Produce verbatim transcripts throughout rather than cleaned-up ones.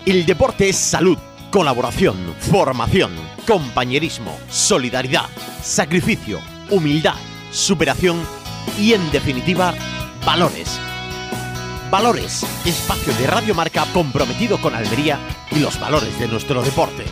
El deporte es salud, colaboración, formación, compañerismo, solidaridad, sacrificio, humildad, superación y, en definitiva, valores. Valores, espacio de Radio Marca comprometido con Almería y los valores de nuestro deporte.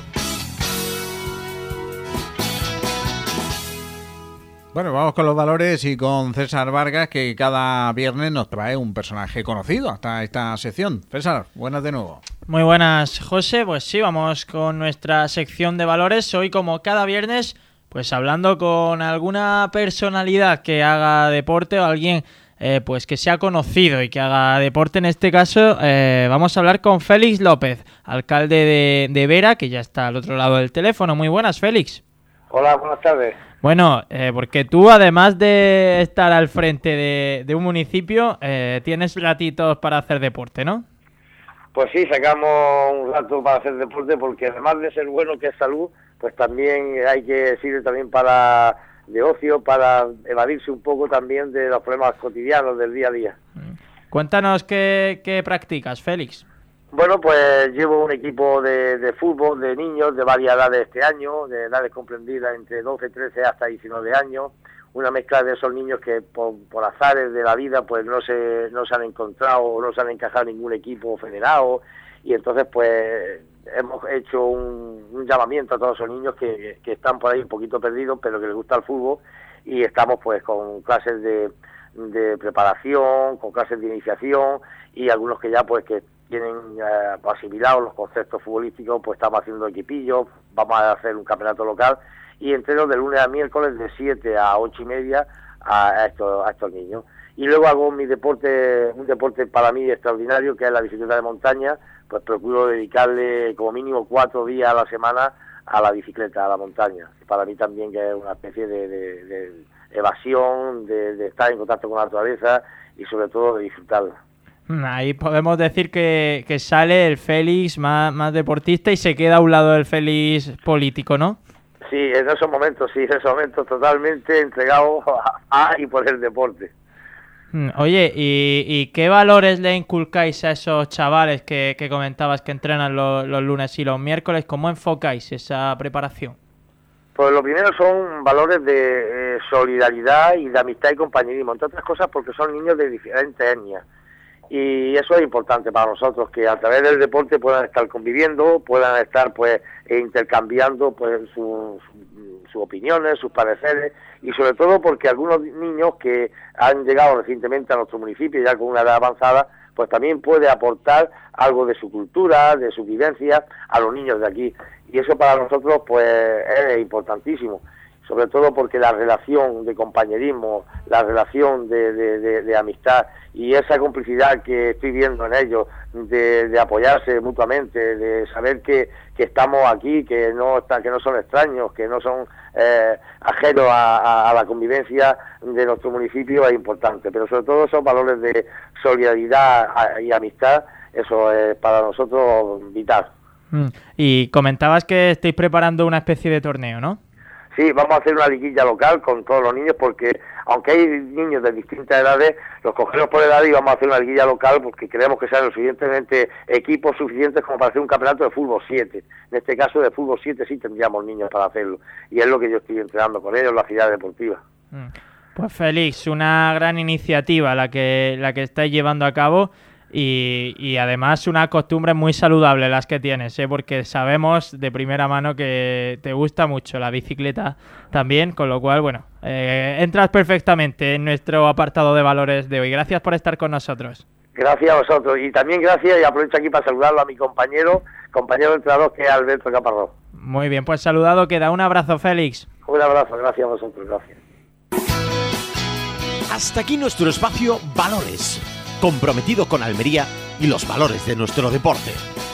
Bueno, vamos con los valores y con César Vargas, que cada viernes nos trae un personaje conocido hasta esta sección. César, buenas de nuevo. Muy buenas, José. Pues sí, vamos con nuestra sección de valores. Hoy, como cada viernes, pues hablando con alguna personalidad que haga deporte o alguien eh, pues que sea conocido y que haga deporte. En este caso, eh, vamos a hablar con Félix López, alcalde de, de Vera, que ya está al otro lado del teléfono. Muy buenas, Félix. Hola, buenas tardes. Bueno, eh, porque tú, además de estar al frente de, de un municipio, eh, tienes ratitos para hacer deporte, ¿no? Pues sí, sacamos un rato para hacer deporte, porque además de ser bueno, que es salud, pues también hay que sirve también para de ocio, para evadirse un poco también de los problemas cotidianos del día a día. Cuéntanos qué, qué practicas, Félix. Bueno, pues llevo un equipo de, de fútbol de niños de varias edades este año, de edades comprendidas entre doce, trece hasta diecinueve años, una mezcla de esos niños que por, por azares de la vida pues no se no se han encontrado o no se han encajado en ningún equipo federado, y entonces pues hemos hecho un, un llamamiento a todos esos niños que, que están por ahí un poquito perdidos, pero que les gusta el fútbol, y estamos pues con clases de, de preparación, con clases de iniciación, y algunos que ya pues que tienen eh, asimilados los conceptos futbolísticos, pues estamos haciendo equipillos, vamos a hacer un campeonato local, y entreno de lunes a miércoles de siete a ocho y media a, a, estos, a estos niños. Y luego hago mi deporte, un deporte para mí extraordinario, que es la bicicleta de montaña. Pues procuro dedicarle como mínimo cuatro días a la semana a la bicicleta, a la montaña. Para mí también que es una especie de, de, de evasión, de, de estar en contacto con la naturaleza y sobre todo de disfrutarla. Ahí podemos decir que, que sale el Félix más, más deportista y se queda a un lado del Félix político, ¿no? Sí, en esos momentos, sí, en esos momentos totalmente entregado a, a y por el deporte. Oye, ¿y, y qué valores le inculcáis a esos chavales que, que comentabas que entrenan los, los lunes y los miércoles? ¿Cómo enfocáis esa preparación? Pues lo primero son valores de eh, solidaridad y de amistad y compañerismo, entre otras cosas porque son niños de diferentes etnias. Y eso es importante para nosotros, que a través del deporte puedan estar conviviendo, puedan estar pues intercambiando pues sus su opiniones, sus pareceres, y sobre todo porque algunos niños que han llegado recientemente a nuestro municipio ya con una edad avanzada, pues también puede aportar algo de su cultura, de su vivencia a los niños de aquí, y eso para nosotros pues es importantísimo, sobre todo porque la relación de compañerismo, la relación de, de, de, de amistad y esa complicidad que estoy viendo en ellos, de, de apoyarse mutuamente, de saber que, que estamos aquí, que no está, que no son extraños, que no son eh, ajenos a, a, a la convivencia de nuestro municipio, es importante. Pero sobre todo esos valores de solidaridad y amistad, eso es para nosotros vital. Y comentabas que estáis preparando una especie de torneo, ¿no? Sí, vamos a hacer una liguilla local con todos los niños, porque aunque hay niños de distintas edades, los cogemos por edad y vamos a hacer una liguilla local porque creemos que sean lo suficientemente equipos suficientes como para hacer un campeonato de fútbol siete. En este caso de fútbol siete sí tendríamos niños para hacerlo, y es lo que yo estoy entrenando con ellos en la ciudad deportiva. Pues Félix, una gran iniciativa la que, la que estáis llevando a cabo. Y, y además una costumbre muy saludable las que tienes, ¿eh? Porque sabemos de primera mano que te gusta mucho la bicicleta también, con lo cual, bueno, eh, entras perfectamente en nuestro apartado de valores de hoy. Gracias por estar con nosotros. Gracias a vosotros, y también gracias, y aprovecho aquí para saludarlo a mi compañero, compañero entrenador, que es Alberto Caparrós. Muy bien, pues saludado queda. Un abrazo, Félix. Un abrazo, gracias a vosotros, gracias. Hasta aquí nuestro espacio Valores, comprometido con Almería y los valores de nuestro deporte.